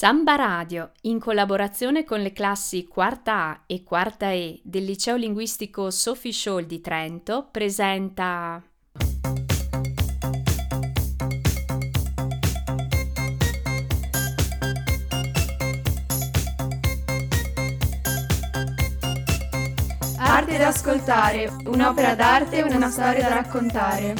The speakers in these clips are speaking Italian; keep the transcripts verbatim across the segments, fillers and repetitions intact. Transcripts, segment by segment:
Samba Radio, in collaborazione con le classi Quarta A e Quarta E del Liceo Linguistico Sophie Scholl di Trento, presenta Arte da ascoltare, un'opera d'arte, una storia da raccontare.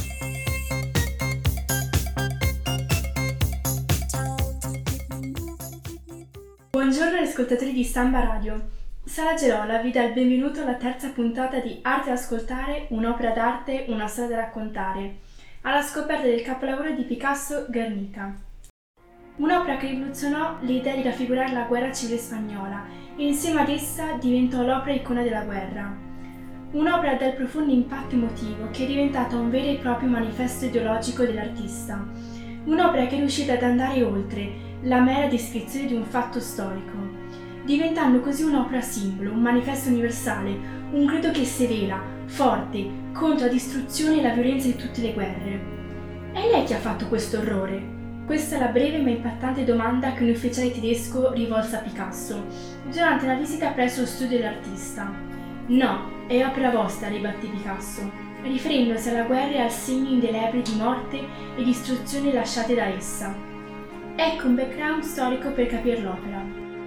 Buongiorno ascoltatori di Samba Radio. Sara Gelola vi dà il benvenuto alla terza puntata di Arte da ascoltare, un'opera d'arte, una storia da raccontare, alla scoperta del capolavoro di Picasso Guernica. Un'opera che rivoluzionò l'idea di raffigurare la guerra civile spagnola e insieme ad essa diventò l'opera icona della guerra. Un'opera dal profondo impatto emotivo che è diventata un vero e proprio manifesto ideologico dell'artista. Un'opera che è riuscita ad andare oltre la mera descrizione di un fatto storico, diventando così un'opera simbolo, un manifesto universale, un grido che severa, forte, contro la distruzione e la violenza di tutte le guerre. È lei che ha fatto questo orrore? Questa è la breve ma impattante domanda che un ufficiale tedesco rivolse a Picasso durante una visita presso lo studio dell'artista. No, è opera vostra, ribatté Picasso, riferendosi alla guerra e al segno indelebile di morte e distruzione lasciate da essa. Ecco un background storico per capire l'opera.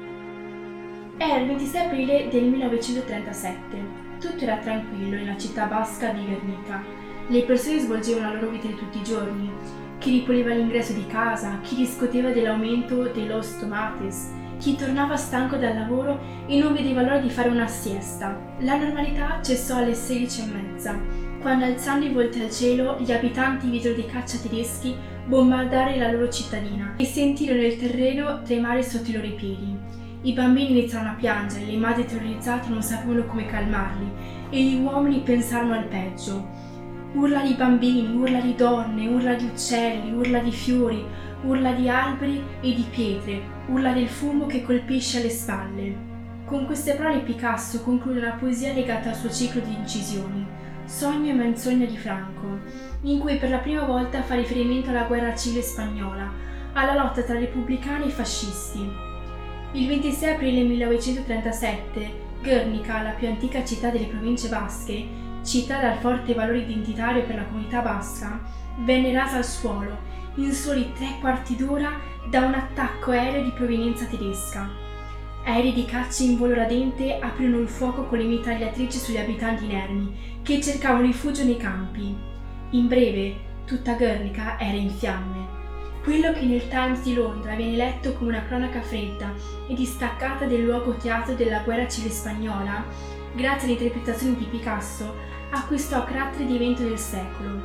Era il ventisei aprile del millenovecentotrentasette. Tutto era tranquillo nella città basca di Guernica. Le persone svolgevano la loro vita di tutti i giorni. Chi ripuliva l'ingresso di casa, chi discuteva dell'aumento dei los tomates, chi tornava stanco dal lavoro e non vedeva l'ora di fare una siesta. La normalità cessò alle sedici e mezza, quando alzando i volti al cielo gli abitanti videro dei caccia tedeschi bombardare la loro cittadina e sentirono il terreno tremare sotto i loro piedi. I bambini iniziarono a piangere, le madri terrorizzate non sapevano come calmarli e gli uomini pensarono al peggio. Urla di bambini, urla di donne, urla di uccelli, urla di fiori, urla di alberi e di pietre, urla del fumo che colpisce alle spalle. Con queste parole Picasso conclude una poesia legata al suo ciclo di incisioni, Sogno e menzogna di Franco, in cui per la prima volta fa riferimento alla guerra civile spagnola, alla lotta tra repubblicani e fascisti. Il ventisei aprile millenovecentotrentasette, Guernica, la più antica città delle province basche, città dal forte valore identitario per la comunità basca, venne rasa al suolo in soli tre quarti d'ora da un attacco aereo di provenienza tedesca. Aerei di caccia in volo radente aprirono il fuoco con le mitragliatrici sugli abitanti inermi che cercavano rifugio nei campi. In breve, tutta Guernica era in fiamme. Quello che nel Times di Londra viene letto come una cronaca fredda e distaccata del luogo teatro della guerra civile spagnola, grazie alle interpretazioni di Picasso, acquistò carattere di evento del secolo.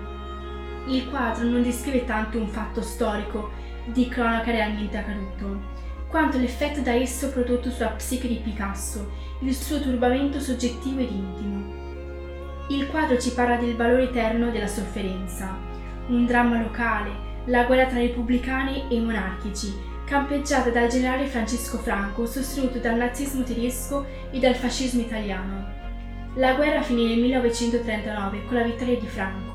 Il quadro non descrive tanto un fatto storico di cronaca realmente accaduto, quanto l'effetto da esso prodotto sulla psiche di Picasso, il suo turbamento soggettivo ed intimo. Il quadro ci parla del valore eterno della sofferenza, un dramma locale, la guerra tra repubblicani e monarchici, campeggiata dal generale Francesco Franco, sostenuto dal nazismo tedesco e dal fascismo italiano. La guerra finì nel millenovecentotrentanove con la vittoria di Franco.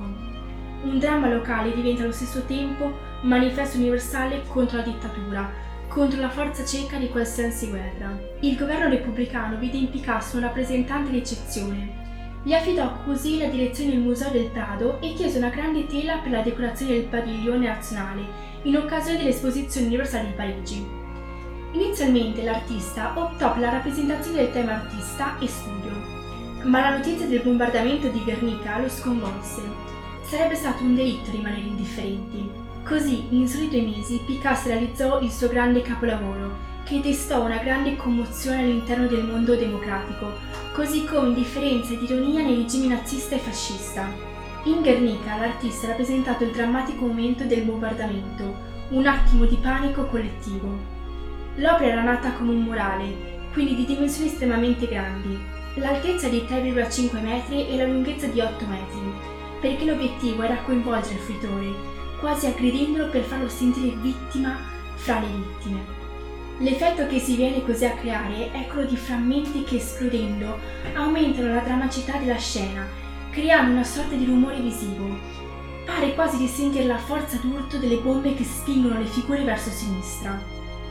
Un dramma locale diventa allo stesso tempo manifesto universale contro la dittatura, contro la forza cieca di qualsiasi guerra. Il governo repubblicano vide in Picasso un rappresentante d'eccezione. Gli affidò così la direzione del Museo del Prado e chiese una grande tela per la decorazione del padiglione nazionale in occasione dell'Esposizione Universale di Parigi. Inizialmente l'artista optò per la rappresentazione del tema artista e studio, ma la notizia del bombardamento di Guernica lo sconvolse. Sarebbe stato un delitto rimanere indifferenti. Così, in soli due mesi, Picasso realizzò il suo grande capolavoro, che destò una grande commozione all'interno del mondo democratico, così come indifferenza ed ironia nei regimi nazista e fascista. In Guernica l'artista ha rappresentato il drammatico momento del bombardamento, un attimo di panico collettivo. L'opera era nata come un murale, quindi di dimensioni estremamente grandi, l'altezza di tre virgola cinque metri e la lunghezza di otto metri, perché l'obiettivo era coinvolgere il fruitore, quasi aggredendolo per farlo sentire vittima fra le vittime. L'effetto che si viene così a creare è quello di frammenti che, esplodendo, aumentano la drammaticità della scena, creando una sorta di rumore visivo. Pare quasi di sentire la forza d'urto delle bombe che spingono le figure verso sinistra.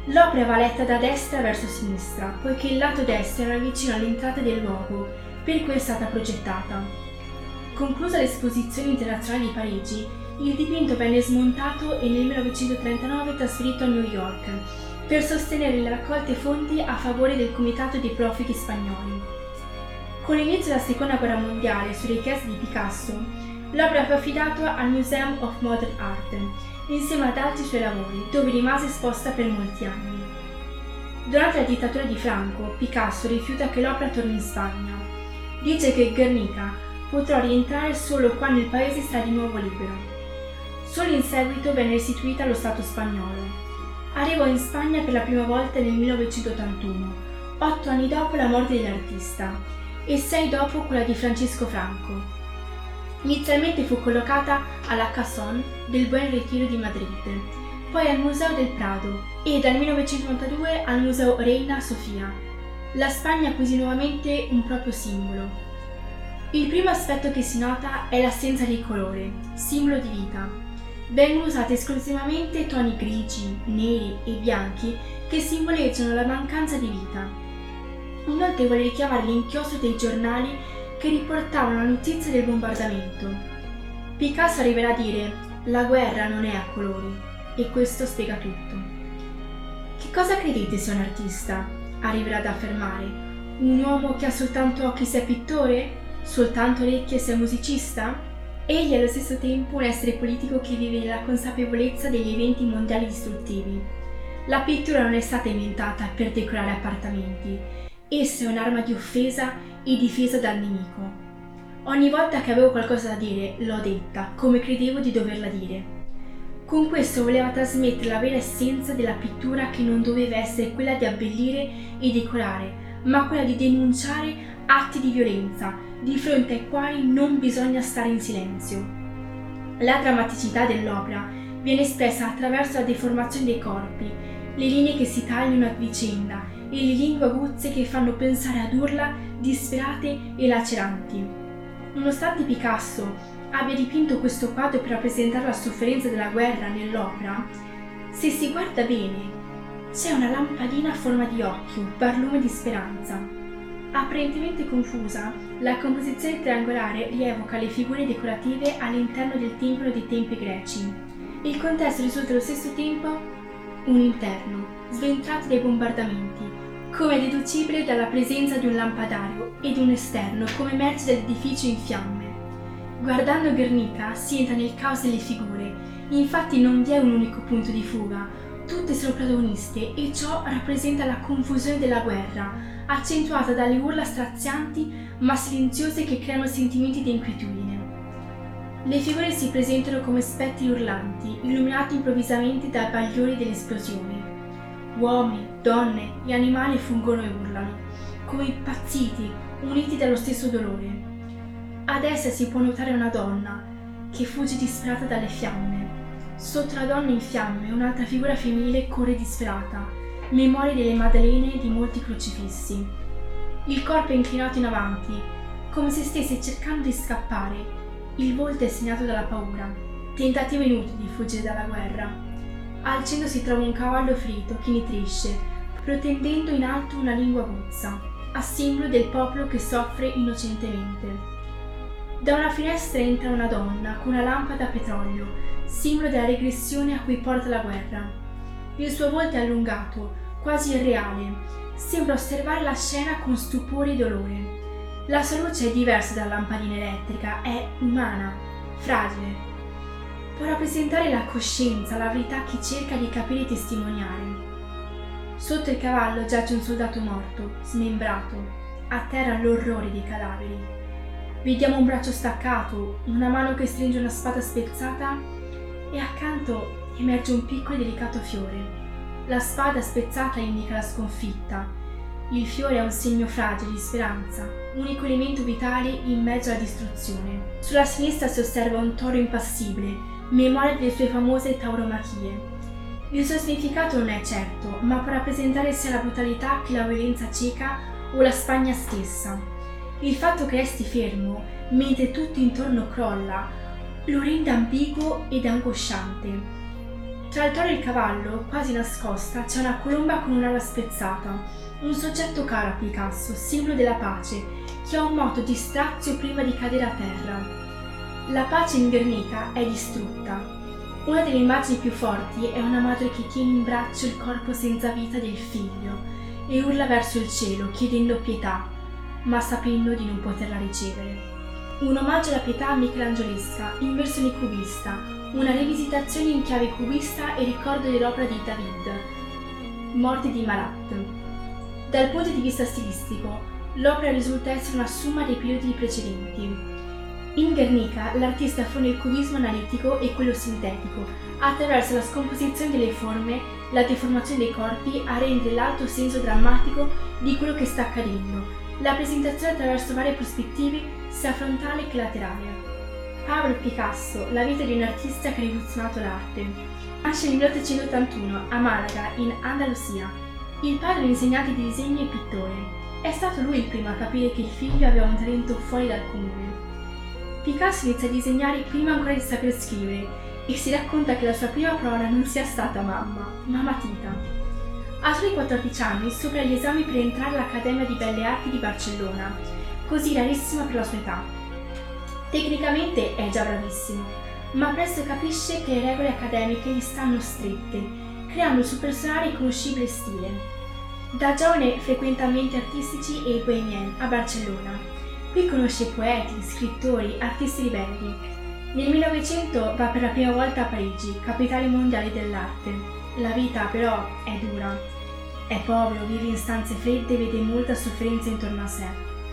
L'opera va letta da destra verso sinistra, poiché il lato destro era vicino all'entrata del luogo, per cui è stata progettata. Conclusa l'esposizione internazionale di Parigi, il dipinto venne smontato e nel millenovecentotrentanove trasferito a New York per sostenere le raccolte fondi a favore del Comitato dei Profughi Spagnoli. Con l'inizio della Seconda Guerra Mondiale, su richiesta di Picasso, l'opera fu affidata al Museum of Modern Art, insieme ad altri suoi lavori, dove rimase esposta per molti anni. Durante la dittatura di Franco, Picasso rifiuta che l'opera torni in Spagna. Dice che Guernica potrà rientrare solo quando il paese sarà di nuovo libero. Solo in seguito venne restituita allo Stato spagnolo. Arrivò in Spagna per la prima volta nel millenovecentottantuno, otto anni dopo la morte dell'artista e sei dopo quella di Francisco Franco. Inizialmente fu collocata alla Casón del Buen Retiro di Madrid, poi al Museo del Prado e dal millenovecentonovantadue al Museo Reina Sofía. La Spagna acquisì nuovamente un proprio simbolo. Il primo aspetto che si nota è l'assenza di colore, simbolo di vita. Vengono usati esclusivamente toni grigi, neri e bianchi che simboleggiano la mancanza di vita. Inoltre vuole richiamare l'inchiostro dei giornali che riportavano la notizia del bombardamento. Picasso arriverà a dire: la guerra non è a colori, e questo spiega tutto. Che cosa credete sia un artista? Arriverà ad affermare: un uomo che ha soltanto occhi se è pittore? Soltanto orecchie se è musicista? Egli è allo stesso tempo un essere politico che vive nella consapevolezza degli eventi mondiali distruttivi. La pittura non è stata inventata per decorare appartamenti, essa è un'arma di offesa e difesa dal nemico. Ogni volta che avevo qualcosa da dire, l'ho detta, come credevo di doverla dire. Con questo voleva trasmettere la vera essenza della pittura, che non doveva essere quella di abbellire e decorare, ma quella di denunciare atti di violenza, di fronte ai quali non bisogna stare in silenzio. La drammaticità dell'opera viene espressa attraverso la deformazione dei corpi, le linee che si tagliano a vicenda e le lingue aguzze che fanno pensare ad urla disperate e laceranti. Nonostante Picasso abbia dipinto questo quadro per rappresentare la sofferenza della guerra nell'opera, se si guarda bene c'è una lampadina a forma di occhio, barlume di speranza. Apparentemente confusa, la composizione triangolare rievoca le figure decorative all'interno del tempio dei templi greci. Il contesto risulta allo stesso tempo un interno, sventrato dai bombardamenti, come deducibile dalla presenza di un lampadario, ed un esterno, come emerge dall'edificio in fiamme. Guardando Guernica si entra nel caos delle figure, infatti non vi è un unico punto di fuga, tutte sono protagoniste e ciò rappresenta la confusione della guerra, accentuata dalle urla strazianti ma silenziose che creano sentimenti di inquietudine. Le figure si presentano come spettri urlanti, illuminati improvvisamente dai bagliori delle esplosioni. Uomini, donne e animali fuggono e urlano, come impazziti, uniti dallo stesso dolore. Ad essa si può notare una donna che fugge disperata dalle fiamme. Sotto la donna in fiamme un'altra figura femminile corre disperata, memoria delle Maddalene di molti crocifissi. Il corpo è inclinato in avanti, come se stesse cercando di scappare. Il volto è segnato dalla paura, tentativo inutile di fuggire dalla guerra. Al centro si trova un cavallo ferito che nitrisce, protendendo in alto una lingua aguzza, a simbolo del popolo che soffre innocentemente. Da una finestra entra una donna con una lampada a petrolio, simbolo della regressione a cui porta la guerra. Il suo volto è allungato, quasi irreale, sembra osservare la scena con stupore e dolore. La sua luce è diversa dalla lampadina elettrica, è umana, fragile. Può rappresentare la coscienza, la verità che cerca di capire e testimoniare. Sotto il cavallo giace un soldato morto, smembrato, a terra l'orrore dei cadaveri. Vediamo un braccio staccato, una mano che stringe una spada spezzata e accanto emerge un piccolo e delicato fiore. La spada spezzata indica la sconfitta. Il fiore è un segno fragile di speranza, unico elemento vitale in mezzo alla distruzione. Sulla sinistra si osserva un toro impassibile, memoria delle sue famose tauromachie. Il suo significato non è certo, ma può rappresentare sia la brutalità che la violenza cieca o la Spagna stessa. Il fatto che resti fermo, mentre tutto intorno crolla, lo rende ambiguo ed angosciante. Tra il toro e il cavallo, quasi nascosta, c'è una colomba con un'ala spezzata, un soggetto caro a Picasso, simbolo della pace, che ha un moto di strazio prima di cadere a terra. La pace in Guernica è distrutta. Una delle immagini più forti è una madre che tiene in braccio il corpo senza vita del figlio e urla verso il cielo chiedendo pietà, ma sapendo di non poterla ricevere. Un omaggio alla pietà michelangiolesca in versione cubista, una rivisitazione in chiave cubista e ricordo dell'opera di David, Morte di Marat. Dal punto di vista stilistico, l'opera risulta essere una somma dei periodi precedenti. In Guernica l'artista fonde il cubismo analitico e quello sintetico, attraverso la scomposizione delle forme, la deformazione dei corpi, a rendere l'alto senso drammatico di quello che sta accadendo, la presentazione attraverso varie prospettive, sia frontale che laterale. Pablo Picasso, la vita di un artista che ha rivoluzionato l'arte. Nasce nel milleottocentottantuno a Malaga, in Andalusia. Il padre è un insegnante di disegno e pittore. È stato lui il primo a capire che il figlio aveva un talento fuori dal comune. Picasso inizia a disegnare prima ancora di saper scrivere e si racconta che la sua prima parola non sia stata mamma, ma matita. A soli quattordici anni supera gli esami per entrare all'Accademia di Belle Arti di Barcellona, così rarissima per la sua età. Tecnicamente è già bravissimo, ma presto capisce che le regole accademiche gli stanno strette, creando il suo personale riconoscibile stile. Da giovane frequenta ambienti artistici e bohemien a Barcellona. Qui conosce poeti, scrittori, artisti ribelli. Nel millenovecento va per la prima volta a Parigi, capitale mondiale dell'arte. La vita però è dura. È povero, vive in stanze fredde e vede molta sofferenza intorno a sé.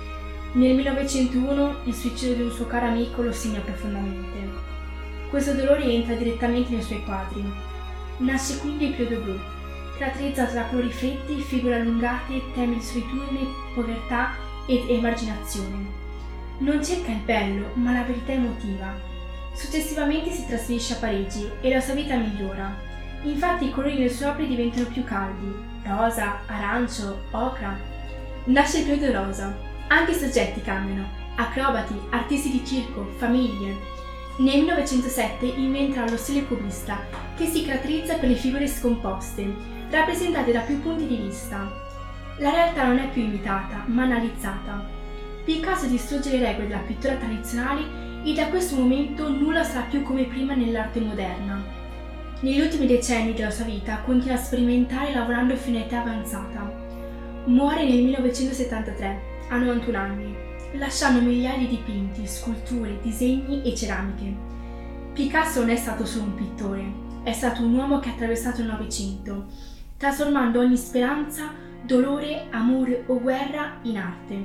Nel millenovecentouno il suicidio di un suo caro amico lo segna profondamente. Questo dolore entra direttamente nei suoi quadri. Nasce quindi il periodo blu, caratterizzato da colori freddi, figure allungate, temi di solitudine, povertà ed emarginazione. Non cerca il bello, ma la verità emotiva. Successivamente si trasferisce a Parigi e la sua vita migliora. Infatti i colori delle sue opere diventano più caldi, rosa, arancio, ocra. Nasce il periodo rosa. Anche i soggetti cambiano, acrobati, artisti di circo, famiglie. Nel millenovecentosette inventa lo stile cubista, che si caratterizza per le figure scomposte, rappresentate da più punti di vista. La realtà non è più imitata, ma analizzata. Picasso distrugge le regole della pittura tradizionale e da questo momento nulla sarà più come prima nell'arte moderna. Negli ultimi decenni della sua vita continua a sperimentare lavorando fino a età avanzata. Muore nel millenovecentosettantatré, a novantuno anni, lasciando migliaia di dipinti, sculture, disegni e ceramiche. Picasso non è stato solo un pittore, è stato un uomo che ha attraversato il Novecento, trasformando ogni speranza, dolore, amore o guerra in arte.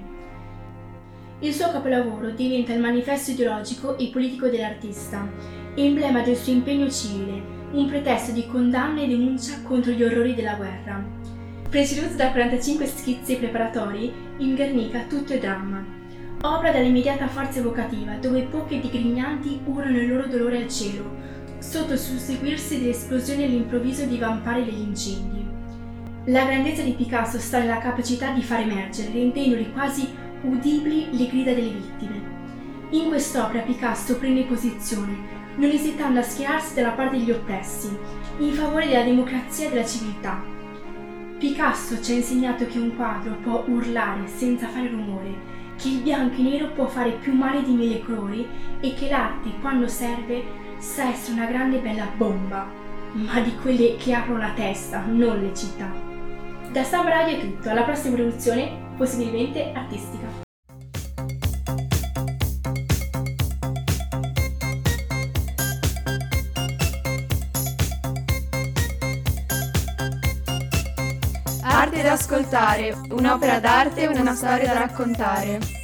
Il suo capolavoro diventa il manifesto ideologico e politico dell'artista, emblema del suo impegno civile, un pretesto di condanna e denuncia contro gli orrori della guerra. Preceduto da quarantacinque schizzi preparatori, in Guernica tutto è dramma. Opera dall'immediata forza evocativa, dove poche digrignanti urlano il loro dolore al cielo, sotto il susseguirsi delle esplosioni e all'improvviso divampare degli incendi. La grandezza di Picasso sta nella capacità di far emergere, rendendoli quasi udibili, le grida delle vittime. In quest'opera Picasso prende posizione, non esitando a schierarsi dalla parte degli oppressi, in favore della democrazia e della civiltà. Picasso ci ha insegnato che un quadro può urlare senza fare rumore, che il bianco e nero può fare più male di mille colori e che l'arte, quando serve, sa essere una grande e bella bomba, ma di quelle che aprono la testa, non le città. Da Samba Radio è tutto, alla prossima produzione, possibilmente artistica. Arte da ascoltare, un'opera d'arte e una storia da raccontare.